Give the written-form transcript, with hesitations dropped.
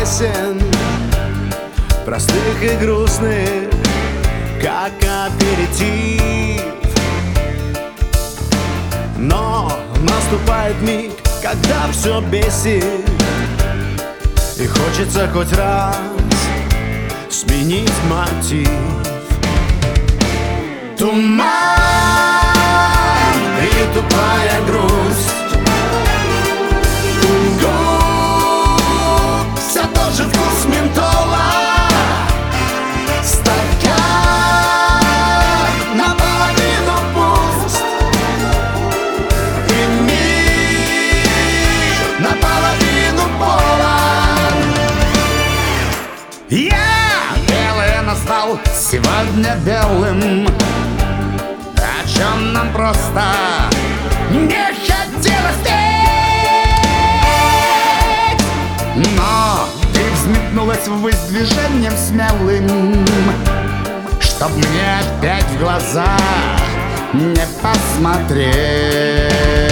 песен, простых и грустных, как аперитив. Но наступает миг, когда все бесит, и хочется хоть раз сменить мотив. Туман и тупая грусть, все тот же вкус ментола, стакан наполовину пуст, и мир наполовину полон. Я белое назвал сегодня белым, о чем нам просто не хотелось петь. Но ты взметнулась ввысь движением смелым, чтоб мне опять в глаза не посмотреть.